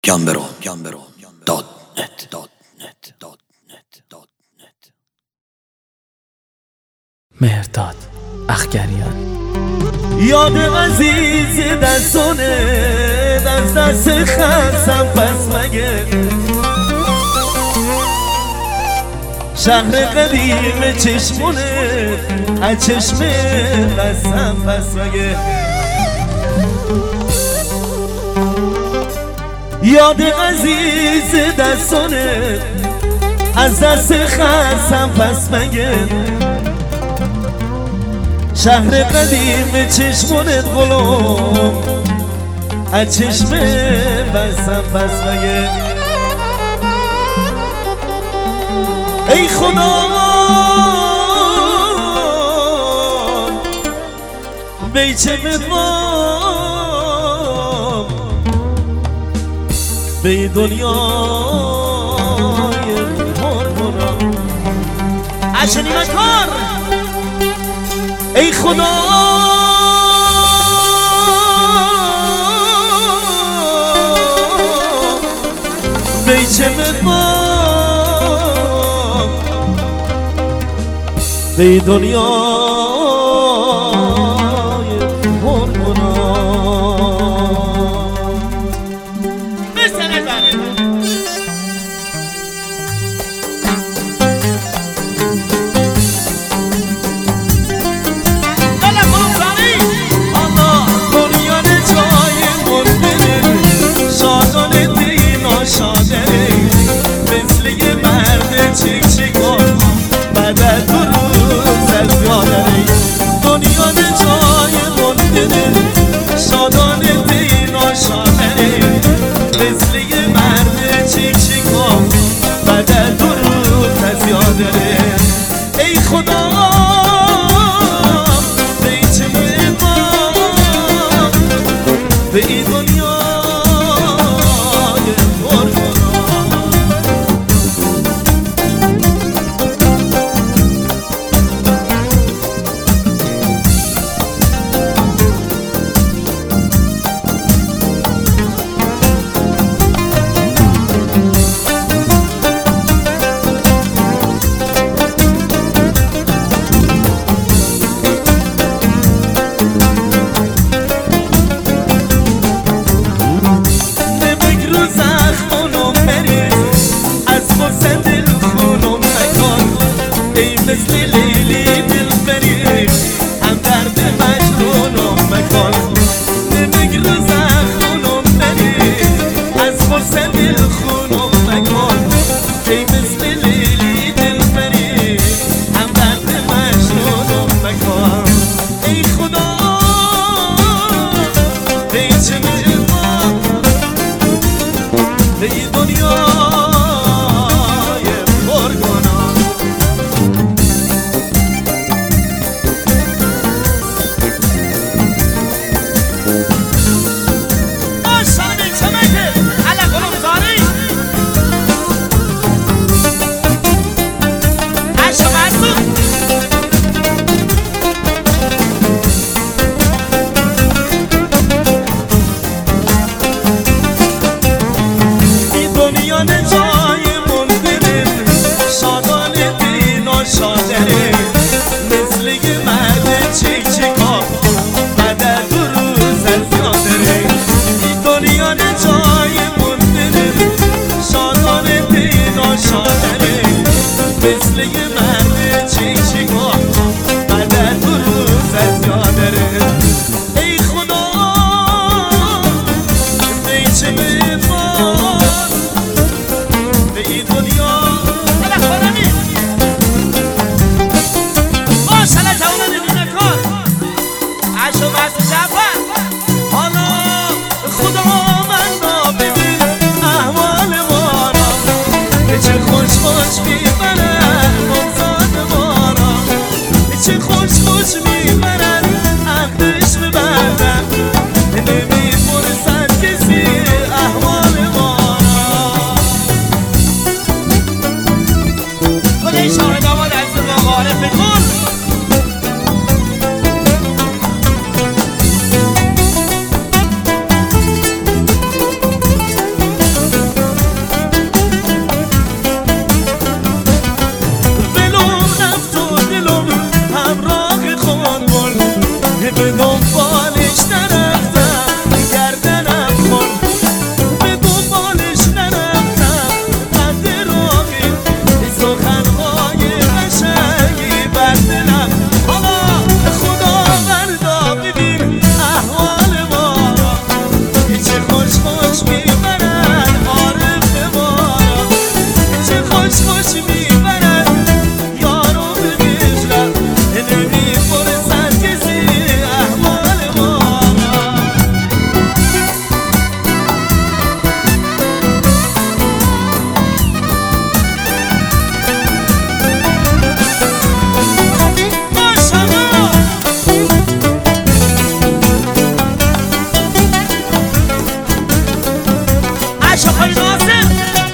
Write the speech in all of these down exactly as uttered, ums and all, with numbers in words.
گمبرو گمبرو دات نت دات نت دات نت دات نت. مهرداد اخگریان. یاد عزیز دستونه از دست خستم پس مگه شهر قدیم چشمونه از چشم بستم پس مگه یاد عزیز دستونه از دست خستم پس مگه شهر قدیم چشمونت غلوم از چشم بستم پس مگه ای خدا بیچه بدوام به دنیای مرمونم عشنی مکار ای خدا بیچه بدوام به دنیای آقای ناصر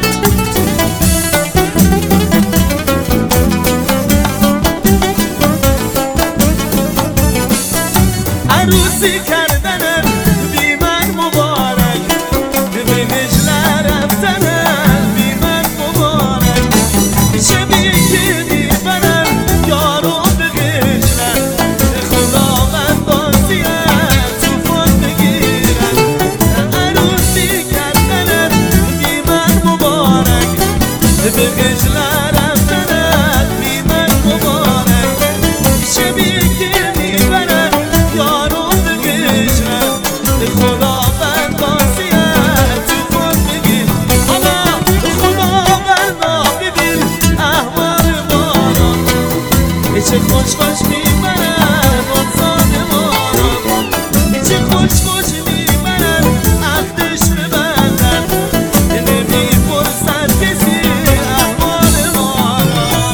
عروسی کردنم بی من مبارک، به هجله رفتنم بی من مبارک. شبیه که میبرم یارو به هجله، خداوند بازیت توفان بگیرم. عروسی کردنم بی من مبارک، به هجله رفتنم بی من مبارک. شبیه که میبرم یارو به هجله، خداوند بازیت توفان بگیر. حالا خداوند ببین احوال ما را، چه خوش خوش میبرن آزاد ما را، چه خوش خوش میبرن عهدش ببندن، نمیپرسن کسی احوال ما را.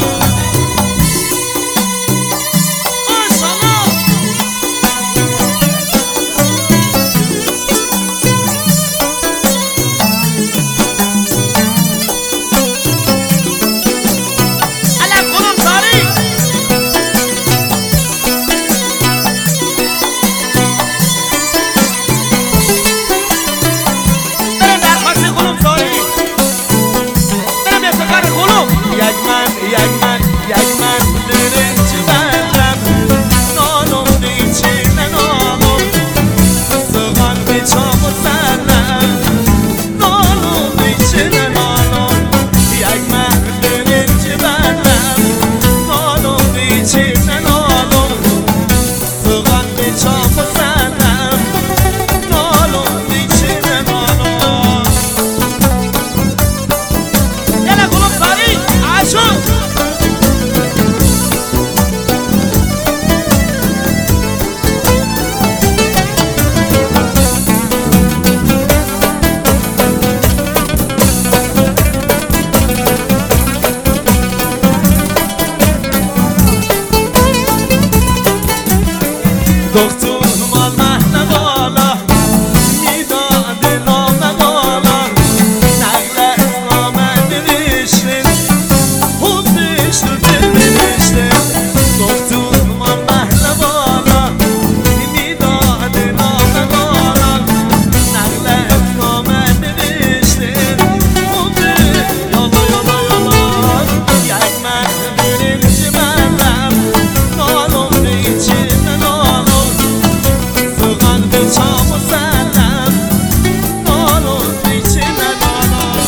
ماشاءالله علم خانم ساری برم درخواست خانم ساری، برم افتخار خانم. یک من یک من یک من برنج بندم، نانم دیچه ننانم، سوغان به چام و سرم، نانم دیچه ننانم. یک من برنج بندم، نانم دیچه ننانم، سوغان به چام و سرم، نانم دیچه ننانم. یلا خانم ساری عاشق دختون مال مهنه بالا، میداده نامه بالا، نقل از نامه نوشته، خوبش رو دل نوشته. دختون مال مهنه بالا، میداده نامه بالا، نقل از نامه نوشته، خوبه یالا یالا یالا. یک من برنج بندم، نانم دیچه ننانم، سوغان به چام و سرم، نانم دیچه ننانم.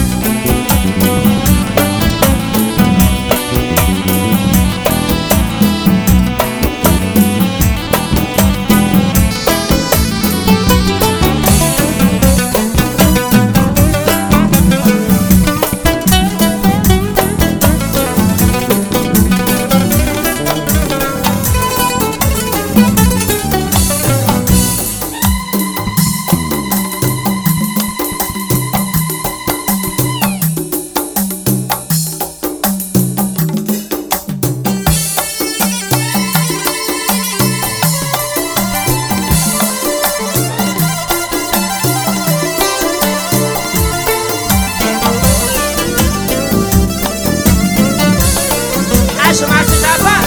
عشق مستی طرفه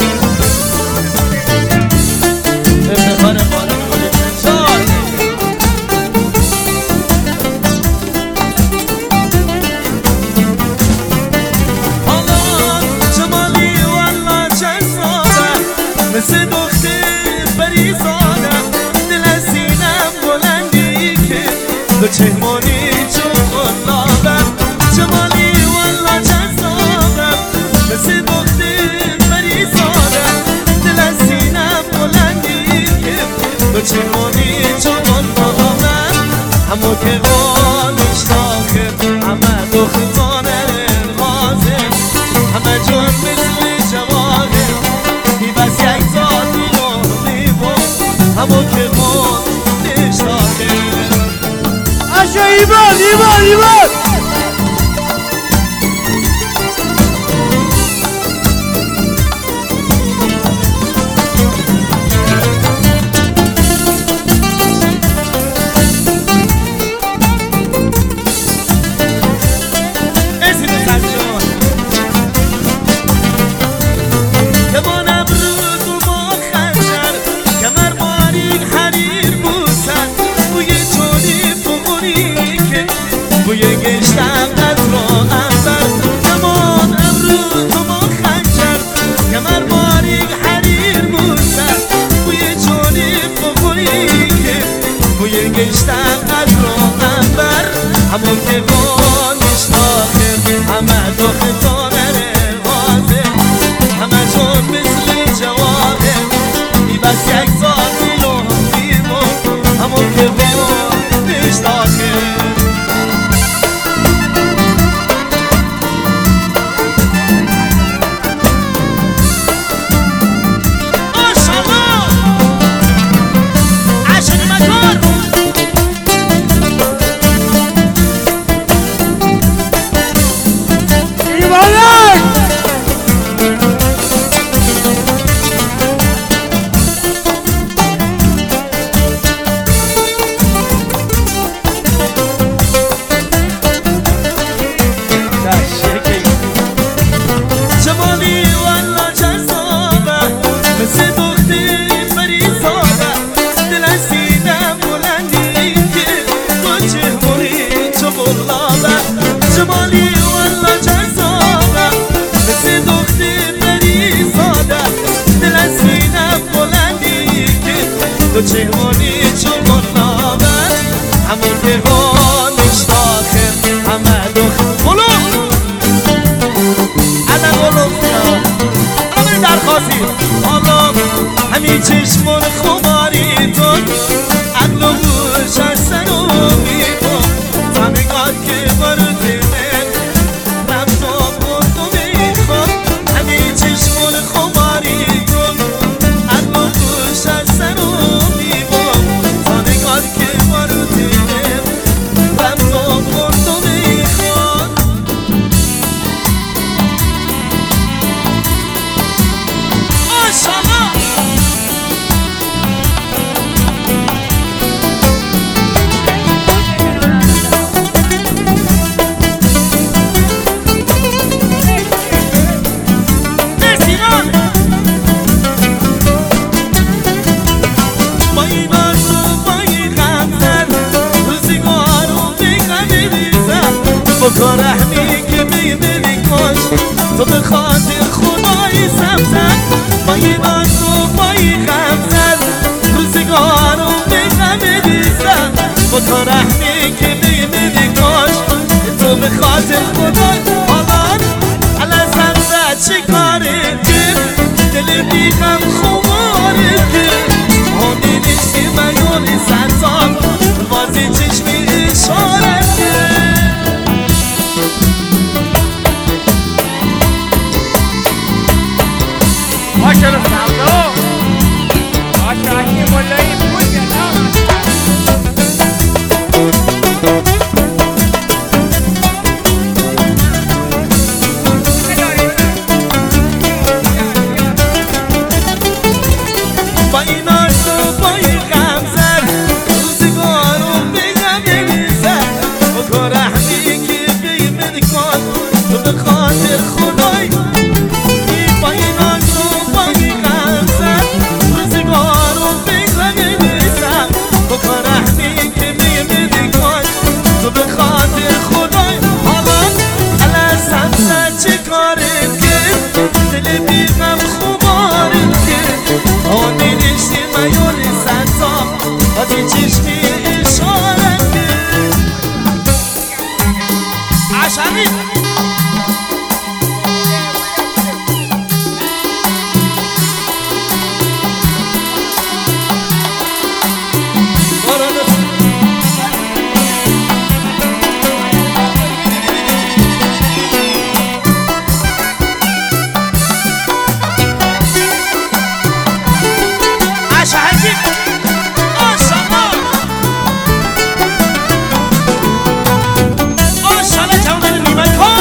افتخار خانم خودت انسان. حالا جمالی والله چند ساده، مثل دختر پریزاده، دل از سینم بلندی که به چهمانی چون خلابم. جمالی والله چند ساده، مثل دختر پریزاده، دل از سینم بلندی که به چهمانی چون خلابم. همو که قانش داخل همه دختانه غازه، همه جون مثل جواهر، بی بس یک ذاتی رو لیبون، همو که قانش داخل. اشا ایمان ایمان ایمان بوی گشتم از را انبر زمان امرو تو با خنجر کمر باریک حریر بوسن بوی جونی بخوری که بوی گشتم از را انبر همون که بانش داخل همه داخل تا بره وازه همه جون مثل جوابه ای بس یک ذاتی رو بیمون همون که بانش داخل جمالی والا جذابه مثل دختر بری ساده دل از سینم بلندی که دو چهمانی چون گلابه همون که بانش داخل همه دختر بلو انا بلو انا درخواستی حالا همین چشمون خماری تون عقل و گوش از سر و میبون زمینگان که برد بکن رحمی که بیمدی کش تو به خاطر خدای سمزن با این آز و با این غمزن روزگارو به غم دیزن بکن رحمی که بیمدی کش تو به خاطر خدای حالان علا سمزن چه کاره که دل بیغم خماره که هونی نشتی میونی سرطان بازی چشمی اشاره که باشه رو سودا باشه اکی ملایی بود یا با این آرز و با این غمزن روزگارو بگم بریزن بکن رحمی که بیمد کن تو به خاطر خدای با این آرز و با این غمزن روزگارو بگم بریزن بکن رحمی که بیمد کن تو به خاطر خدای حالا علا سمزن چه کارم که دل بیغم خوبارم که آنی نشتی میون سنتا آدی چشمی اشاره که عشقی آشانه جوانه بیمه کن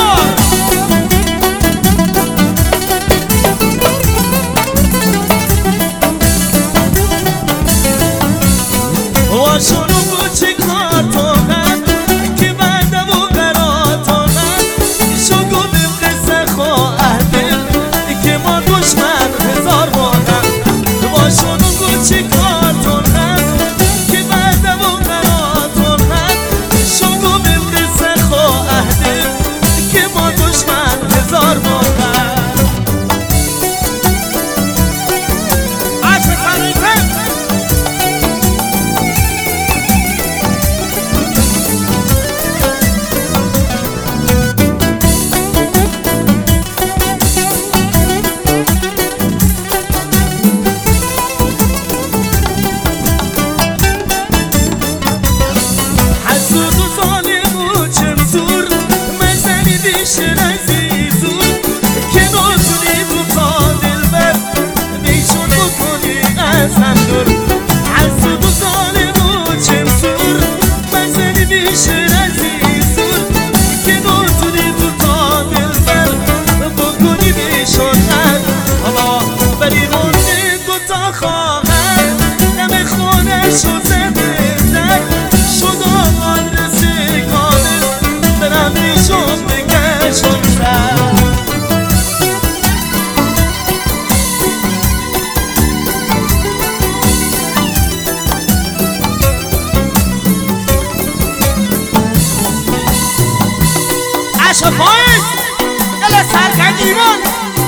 عشق فایز دل سرکن ایمان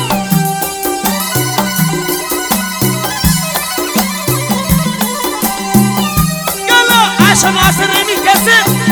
یالا عشق ناصر رمی کسی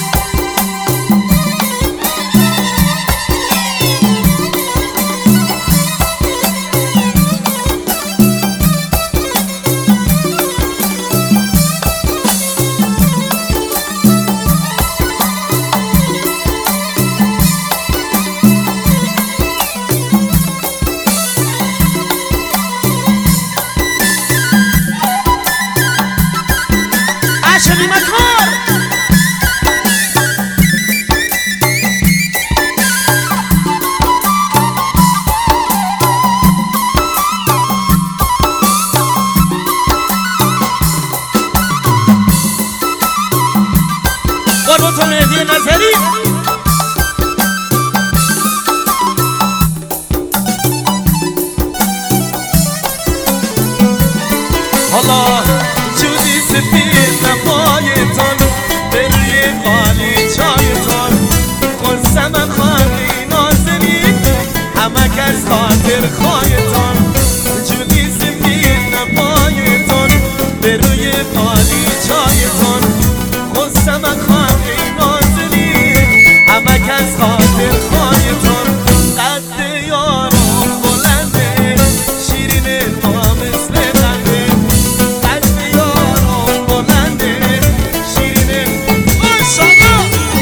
قربتون مهدی نظری حالا جودی سفید نپایتان به روی قالی چایتان قرصم خواهی نازنی همه کس خاطر خواهیتان جودی سفید نپایتان به روی قالی چایتان قرصم خواهی نازنی همه کس خاطر خواهیتان قد یارم بلنده شیرین ما مثل بنده قد یارم بلنده شیرین ماشاءالله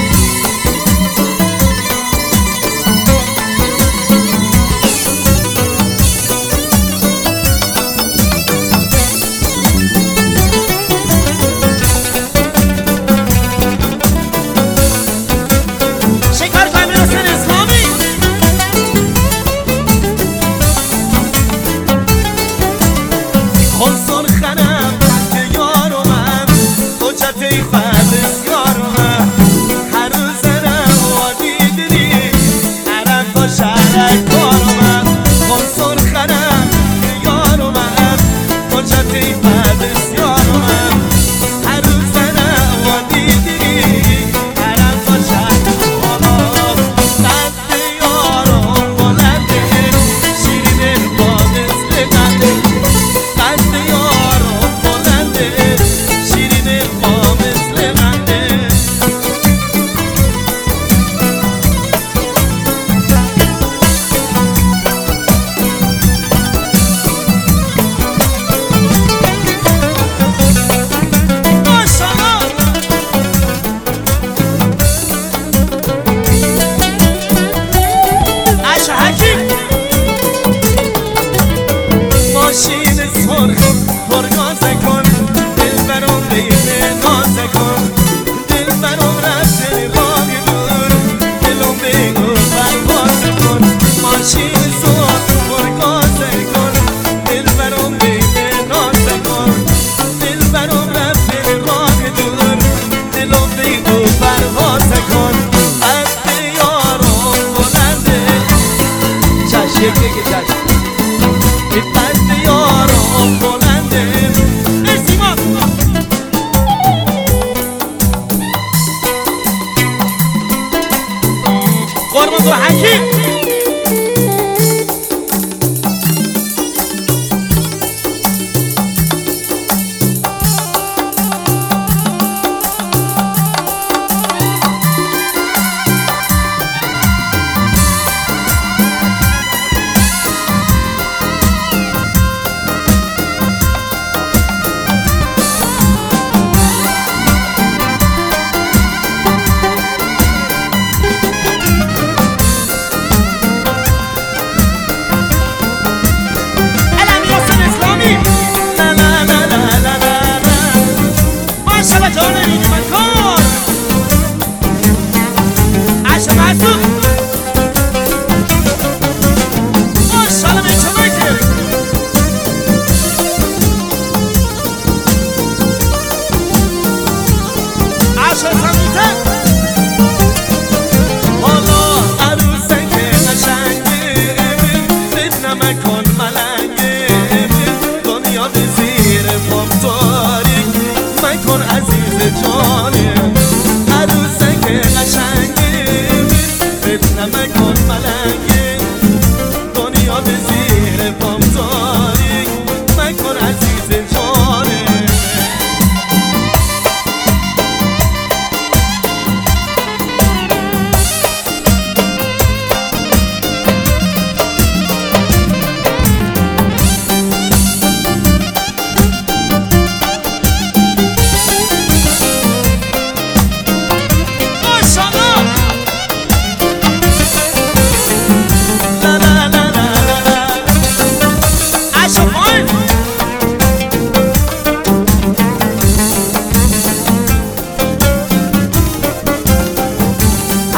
قربان تو حکیم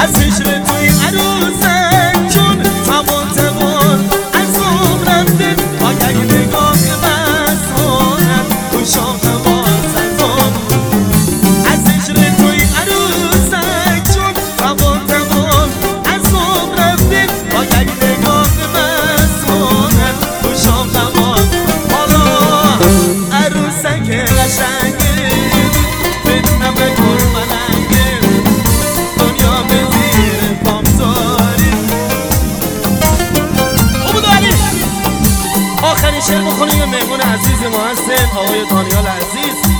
از هجر توی عروسک چون توان توان از عمر رفته آگه نگاه بسانت تو شام نواز سزان از هجر توی عروسک چون توان توان از عمر رفته آگه نگاه بسانت تو شام نواز حالا عروسک قشنگه بدونم بکن ملنگه دنیا به زیر پام زاری خوبو داری آخرین شعر بخونیم یه مهمون عزیز ما هستن آقای دانیال عزیز